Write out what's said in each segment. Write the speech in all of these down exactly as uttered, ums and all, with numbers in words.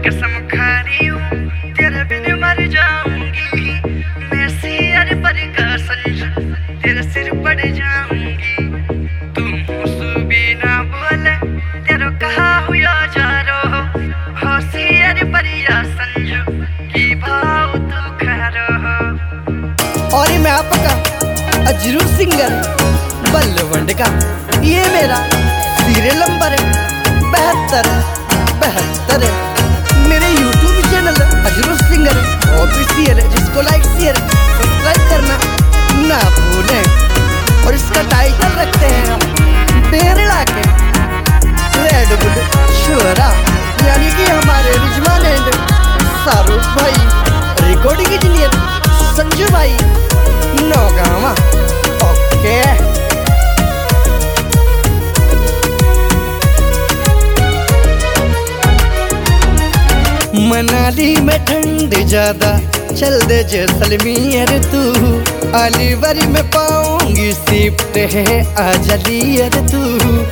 कसम खा रही हूँ तेरे बिन मर जाऊंगी। मैं सिर पर का संज तेरे सिर पड़ जाऊंगी। तुम भी ना बोले तेरे कहा हुआ जा रो हो सिर पर या संज की भाव तू खा रहो। और मैं आपका अजरू सिंगर बल्लवंड का ये मेरा सीरियल नंबर है बहत्तर बहत्तर। मेरे YouTube channel Ajru singer official है, जिसको लाइक शेयर सब्सक्राइब करना ना भूलें। और इसका टाइटल रखते हैं हम बेरला के रेड बुल शोरा, यानी कि हमारे रिजवान एंड शाहरुख भाई, रिकॉर्डिंग इंजीनियर संजू भाई नौगावा। ओके मनाली में ठंड ज्यादा चल दे जैसलमेर तू, अलीवर में पाऊंगी शिफ्ट है आजलियर तू।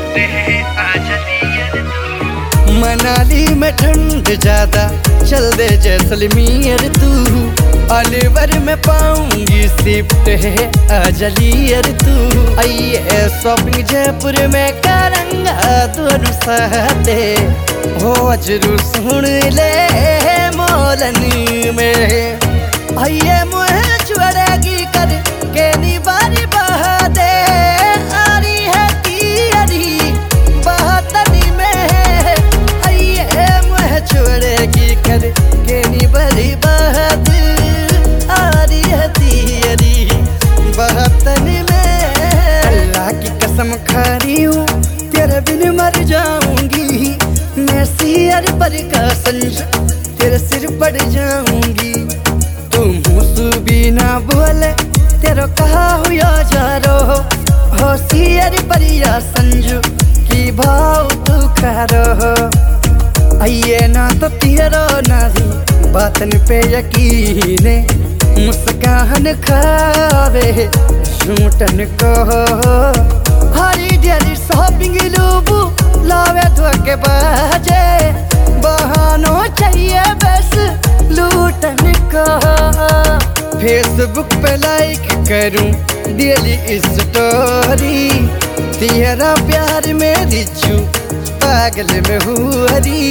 मनाली में ठंड ज्यादा चल दे जैसलमेर तू, अलीवर में पाऊंगी शिफ्ट है आजलियर तू। आइए शॉपिंग जयपुर में करेंगे दोनों साथे, हो अजरू सुन ले मोलन में। आइए मुझे छुड़ेगी कर के निबारी बहादे, आरी है की अरी बहतनी में। आइए मुझे छुड़ेगी कर के निबारी बहादे, आरी है तीरी बहतनी में। अल्लाह की कसम खा रही हूँ तेरे बिन मर जाऊंगी। मैं सिर पर का संज तेरे सिर पड़ जाऊंगी। तुम भी ना बोले तेरा कहा हुआ जा रो हो सिर पर या संजू की भाव तू खा रहो। आइए ना तो तेरा नाजी बातन पे यकीन, मुस्कान खावे झूठन को। हरी डेरी शॉपिंग लूबू लावे धोखे बाजे, बहानों चाहिए बस लूटन को। फेसबुक पे लाइक करूं डेली स्टोरी, तेरा प्यार में दिचू पागल में हुरी।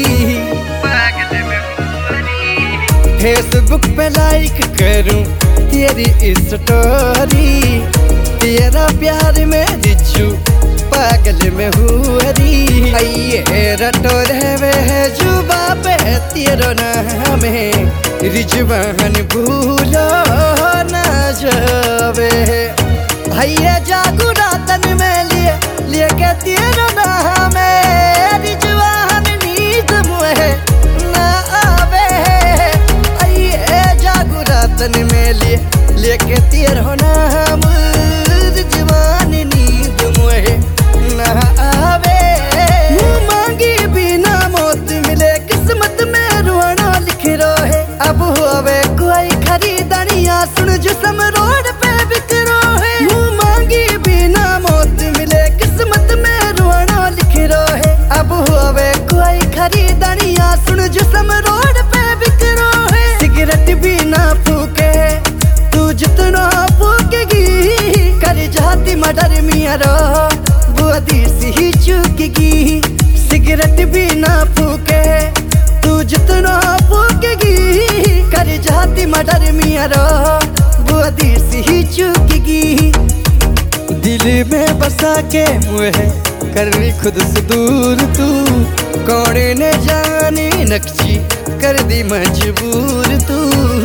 फेसबुक पे लाइक करूं तेरी स्टोरी, तेरा प्यार में दिचू पागल में हुरी। आइए रटो रहवे है जुबा पे तेरो नाम है, रिजवान भूलो ना जावे। आइए जागू रातन में लिए लेके तेरो नाम है, रिजवान नींद मुहे ना आवे। आइए जागू रातन में लिए लेके तेरो नाम, रिजवान नींद मुहे ना आवे। मांगी बिना मौत मिले किस्मत में रोना लिख रहे, अब होवे कोई खरीदनिया सुन जिस्म रोड पे बिक रहे। मांगी बिना मौत मिले किस्मत में रोना लिख रहे, अब होवे कोई खरीदनिया सुन जिस्म रोड पे बिक रहे। सिगरेट भी ना फूके तू जितना फूकेगी, कर जाती मर्डर मिया रो ही चुकेगी। सिगरेट भी ना फूके तू जितना फूकेगी, कर जाती मर्डर मिया रो ही चुकेगी। दिल में बसा के मुझे कर ली खुद से दूर तू, कौन ने जानी नक्शी कर दी मजबूर तू।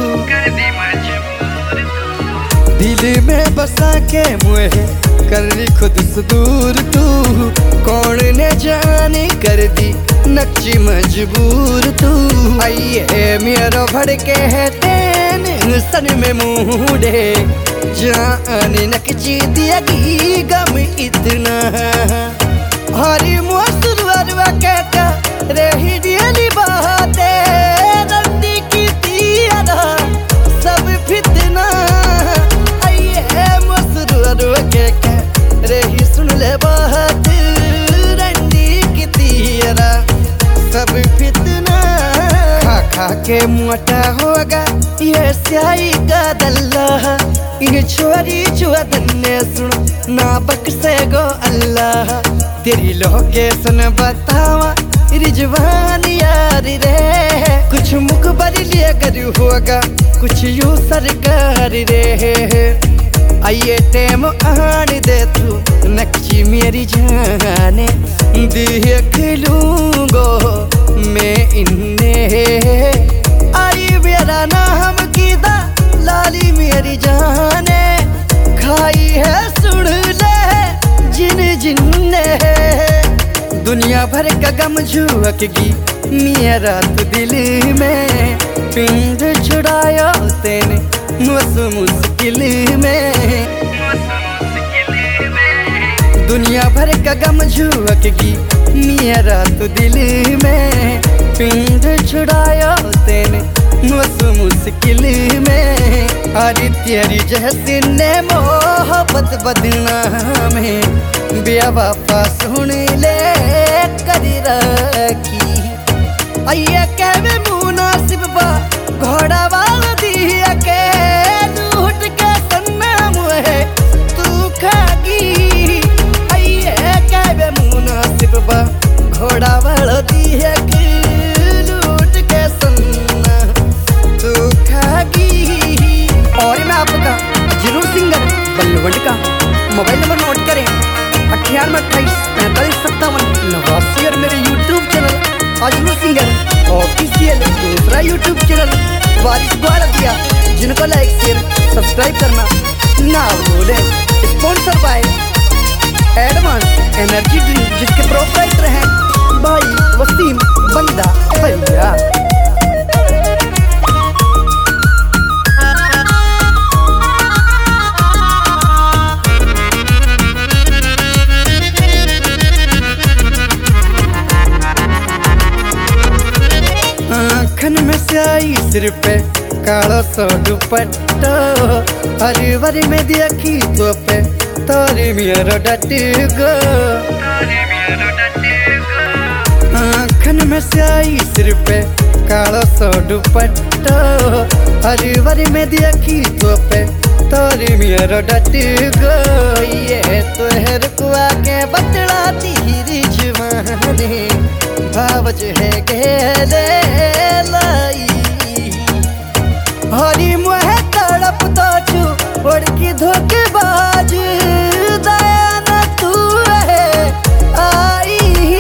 दिल में बसा के मुझे कर ली खुद से दूर तू, कौन ने जाने कर दी नक्शी मजबूर तू। आइए मेरा भड़के है तेन सन में मुंडे, जाने नक्शी दियागी गम इतना। हरी मोसुर वरवा कहता रही दियली बाते, रंडी की तियारा सब फितना। आइए मोसुर वरवा कहता रही सुन ले बात, रंडी की तियारा सब फितना। खा के मोटा होगा ये स्याही का दल्ला। इन छोरी चुअदन ने सुन ना बख्शे गो अल्लाह। तेरी लोकेशन बतावा रिजवान यार रे, कुछ मुखबर लिए कर होगा कुछ यूं सरकार रे। आइए टेम आन दे तू नक्ची मेरी जाने, देख लूंगो मैं इन्ने। आई मेरा नाम कीदा लाली मेरी जाने, खाई है सुन ले जिन जिन्ने। दुनिया भर का गम झुकगी मेरा तो दिल में, पिंड छुड़ाया तेने मुस मुश्किल में। दुनिया भर का गम झुकगी मेरा तो दिल में, पिंड छुड़ाया तेने मुस मुश्किल में। अरे तेरी जैसी ने मोहब्बत बदनाम है, बेवफा सुन ले कर रखी। आइए कहवे मुनासिब बा घोड़ा वाला दिया के, लूट के सन्नाम है तू खागी। आइए कहवे मुनासिब बा घोड़ा वाला दिया के, लूट के सन्ना तू खागी। और मैं आपका जरूर सिंगर बल्लवंड का मोबाइल नंबर नोट करें अठानवे अट्ठाईस पैंतालीस सत्तावन नवासी। और मेरे YouTube channel Ajru singer official दूसरा यूट्यूब चैनल वारिस दिया, जिनको लाइक शेयर सब्सक्राइब करना ना भूलें। Sponsor by advance energy drink, जिसके प्रोप्राइटर हैं भाई वसीम बंदा भैया। आँखन में स्याही सिर पे काला सो दुपट्टा, हरी भरी में देखी तो पे तारी मेरा डट गो। आँखन में स्याही सिर पे काला सो दुपट्टा, हरी भरी में देखी तो पे तारी मेरा डट गो। ये तो हर कुआ के बतलाती रिजवाने, भावज है गेले लाई। हरी मुह तड़प तो छू उड़ की धोखेबाज, दया न तू है आई।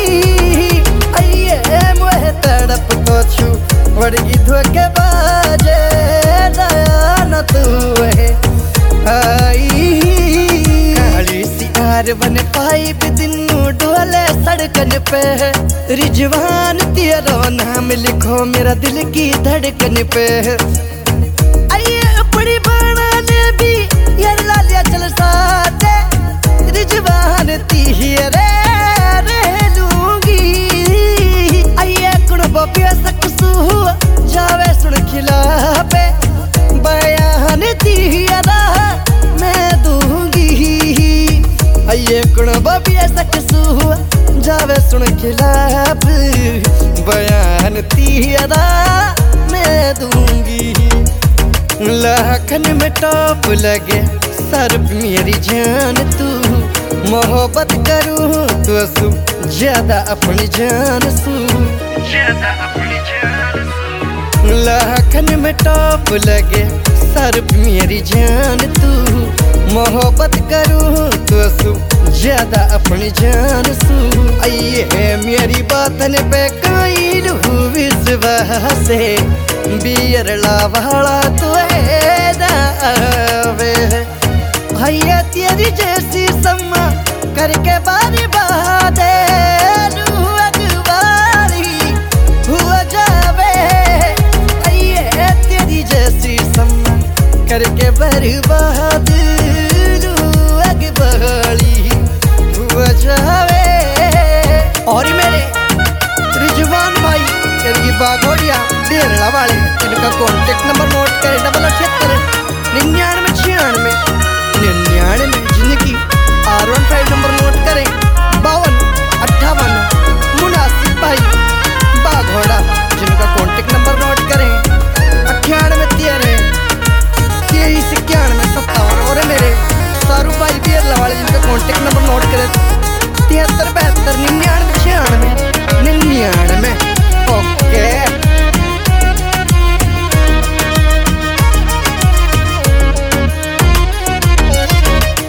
आइए मुह तड़प तो छू उड़ की धोखेबाज, दया न तू है आई। काली सियार बन पाई बिदिनू डोले सड़कन पे, रिजवान तेरा नाम लिखो मेरा दिल की धड़कन पे। आइए अपनी बनाने भी यार लालिया चल साथे, रिजवान तेरे रह लूंगी। आइए कुड़बो बेसकसू जावे सुन खिला पे, बयान तेरा मैं दूंगी। आइए कुड़बो बेसकसू जावे सुन खिलाफ, बयान तेरा मैं दूंगी। लाखन में टॉप लगे सर मेरी जान तू, मोहब्बत करूँ तो सू ज्यादा अपनी जान सू। लाखन में टॉप लगे सर मेरी जान तू, मोहब्बत करूँ तो सू ज्यादा अपनी जान सू। आइए मेरी बातन पे कायल हूँ विश्वास, बियर लावाला तो दावे। भैया तेरी जैसी सम्मा करके बारी बादे, हुआ जावे। आइए तेरी जैसी सम्मा करके बर्बाद, अग बहली हुआ जावे। और मेरे रिजवान भाई यानी बागोड़िया डेरला वाले, इनका कॉन्टेक्ट नंबर नोट करें डबल अठहत्तर निन्यानवे छियानवे निन्यानवे, जिनकी R one five number note करें बावन अट्ठावन मुनासिब भाई बाघोड़ा, जिनका contact number note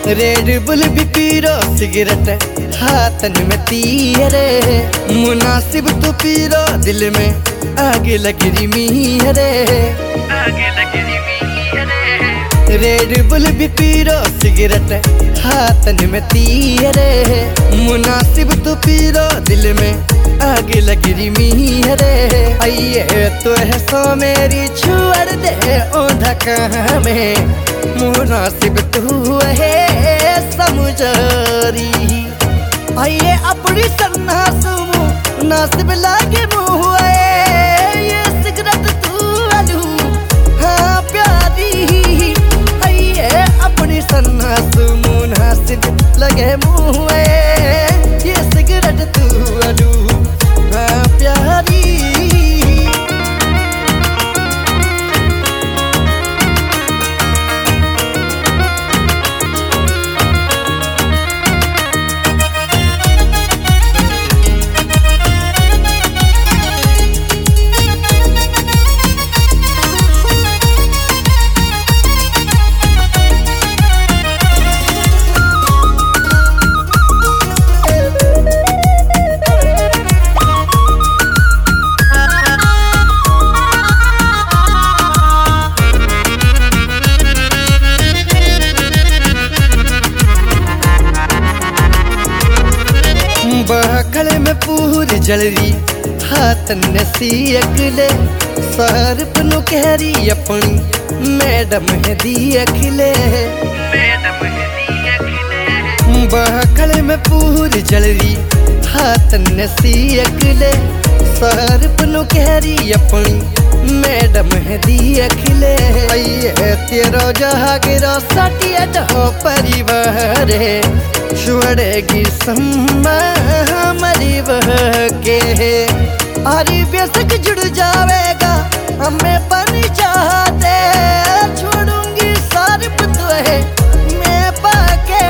Red Bull भी पीरो सिगरेट हाथन में तीरे मुनासिब तो पीरो दिल में आग लग रही मीरे आग लग रही मीरे रेड बुल भी पीरो सिगरेट हाथन में तीरे मुनासिब तो पीरो दिल में आग लग रही मीरे आइए तो है सो मेरी छुअर दे ओ धक्का में मुनासिब तू है समुझरी आइए अपनी सन्ना सुमु नासिब लागे मुँह ये सिगरेट तू अलू हाँ प्यारी आइए अपनी सन्ना सुमु नासिब लगे मुँह ये सिगरेट तू अलू हाँ प्यारी बहकल में पूरी जलरी हाथन ने सीखले सरप नु कहरी अपनी मैडम है दी अखिले मैडम है दी अखिले बहकल में पूरी जलरी हाथन ने सीखले सरप नु कहरी अपनी मैडम है दी अखिले आइए तेरो जहागिरो सटिया हो परिवार छुड़ेगी सम्मा हमारी बह के हरी बेसक जुड़ जाएगा हमें पानी चाहते छोड़ूंगी सारी है मैं पाके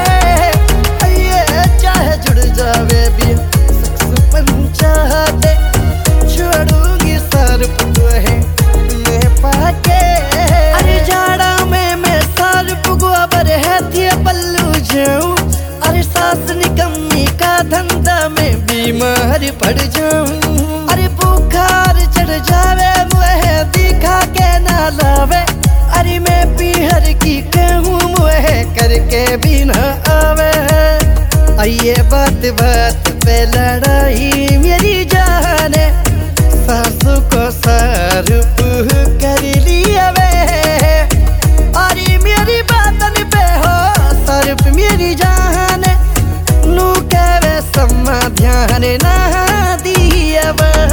ये चाहे जुड़ जावे भी सुपन चाहते छोड़ूंगी सारी है मैं पाके अरे जाड़ा में मैं सारी पुगवाबर है थी पल्लू जाऊं अरे सास निकम्मी का धंधा में बीमार पड़ जाऊं अरे बुखार चढ़ जावे मुहे दिखा के ना लावे अरे मैं पीहर की कहूँ मुहे करके भी ना आवे आइए बात बात पे लड़ाई मेरी जाने सासू को सारूप कर लिया वे अरे मेरी बातन पे हो सारूप मेरी जान नू कहे सम्मा ध्यान ना दिया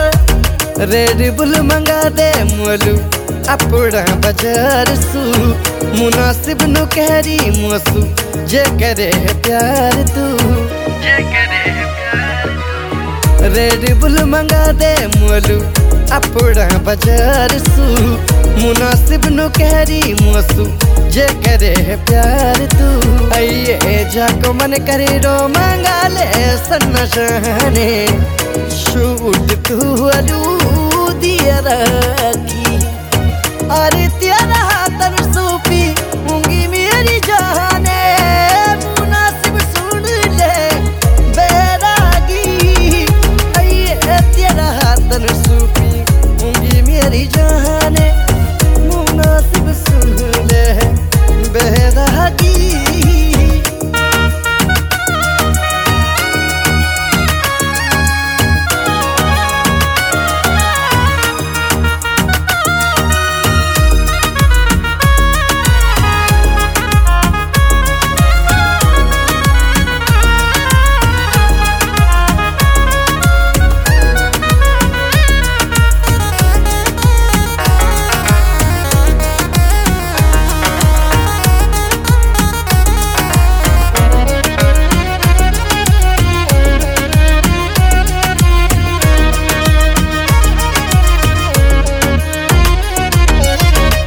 रेड बुल मंगा दे मोलू अपना बाजार सू मुनासिब नु कहरी मोसू जे करे प्यार तू जे करे प्यार तू रेड बुल मंगा दे मोलू अपना बाजार सू मुनासिब नु कहरी मोसू जे करे प्यार तू आइए जाको मन करे रो मंगा ले सन्ना शाने शूट तू अलू